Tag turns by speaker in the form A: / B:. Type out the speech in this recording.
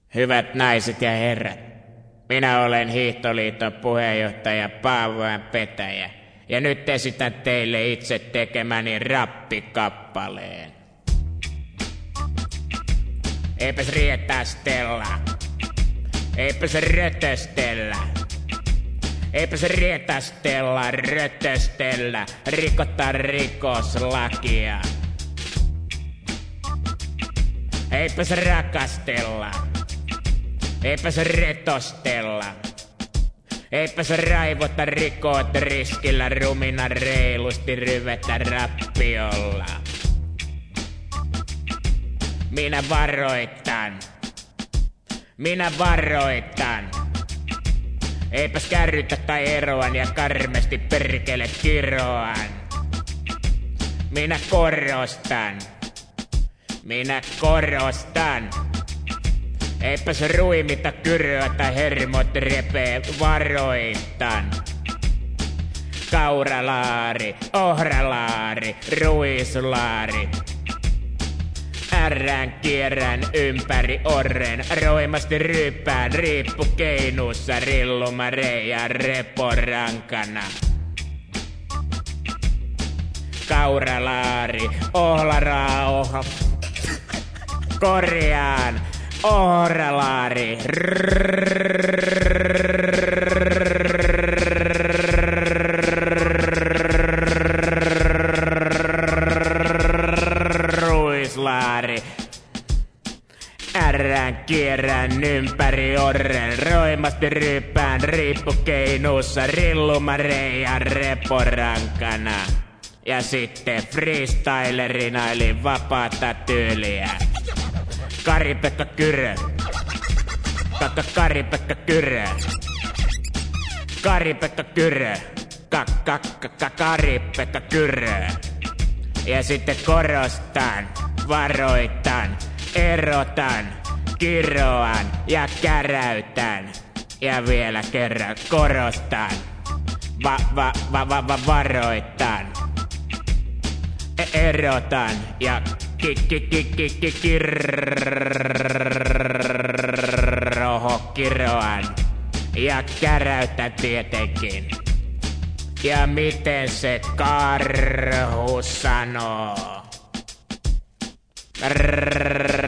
A: Hyvät naiset ja herrat, minä olen Hiihtoliiton puheenjohtaja Paavojen Petäjä, ja nyt esitän teille itse tekemäni rappikappaleen. Eipäs rietästellä, eipäs rötöstellä, eipäs rietästellä, rötöstellä, rikota rikoslakia. Eipäs rakastella, eipäs retostella, eipäs raivota rikot riskillä, rumina reilusti ryvetä rappiolla. Minä varoitan. Eipäs kärrytä tai eroan ja karmesti perkele kiroan. Minä korostan. Eipäs ruimita kyröä tai hermot repee, varoitan. Kauralaari, ohralaari, ruislaari. Ärrän kierrän ympäri orren, roimasti ryyppään riippukeinussa, rilluma reijä reporankana. Kauralaari, korjaan, ohralaari. Ruislaari. Ärrän kierrän ympäri orren, roimasti ryyppään riippukeinussa, rilluma reijä reporankana. Ja sitten freestylerina eli vapaata tyyliä. Kari-Pekka Kyrö. Kari-Pekka Kyrö. Kari-Pekka Kyrö. Kari-Pekka Kyrö. Ja sitten korostan, varoitan, erotan, kiroan ja käräytän. Ja vielä kerran korostan, varoitan, erotan ja kiroan ja käräytän tietenkin. Ja miten se karhu sanoo?